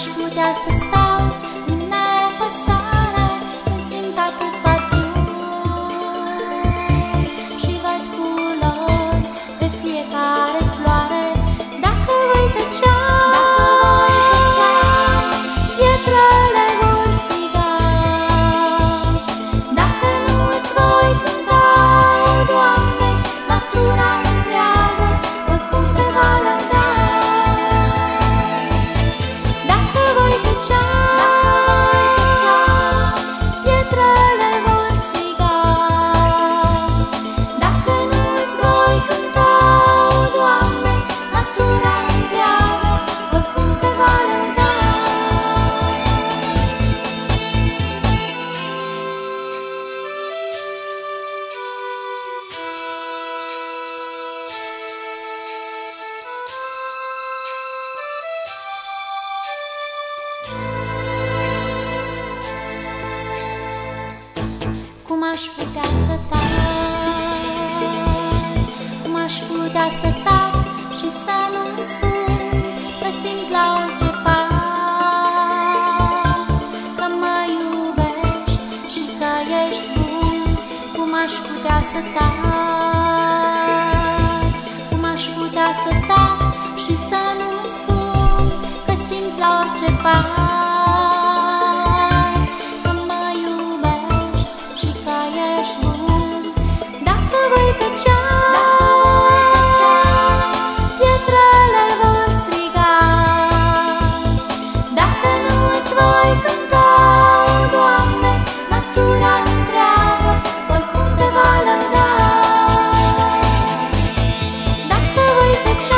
putea să stau în nepăsare când simt atât parfum și văd culori pe fiecare floare. Dacă voi tăcea, pietrele vor striga. Dacă nu îți voi cânta, Doamne, natura întreagă oricum te va lăuda. Dacă voi tăcea, pietrele vor striga. Dacă nu îți voi cânta, Doamne, natura întreagă oricum te va lăuda. Cum aș putea să tac, cum aș putea să tac și să nu-mi spun că simt la orice pas că mă iubești și că ești bun. Cum aș putea să tac, cum aș putea să tac și să nu-mi spun că simt la orice pas că mă iubești și că ești bun. Dacă voi tăcea, pietrele vor striga. Dacă nu îți voi cânta, Doamne, natura întreagă oricum te va lăuda. Dacă voi tăcea,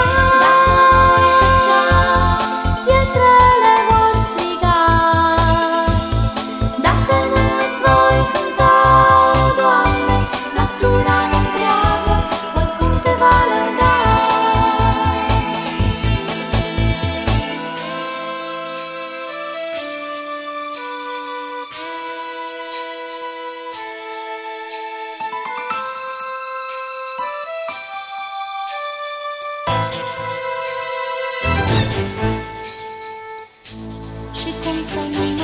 pietrele vor striga. Dacă nu îți voi cânta, Doamne, natura întreagă oricum te va lăuda. Și cum să nu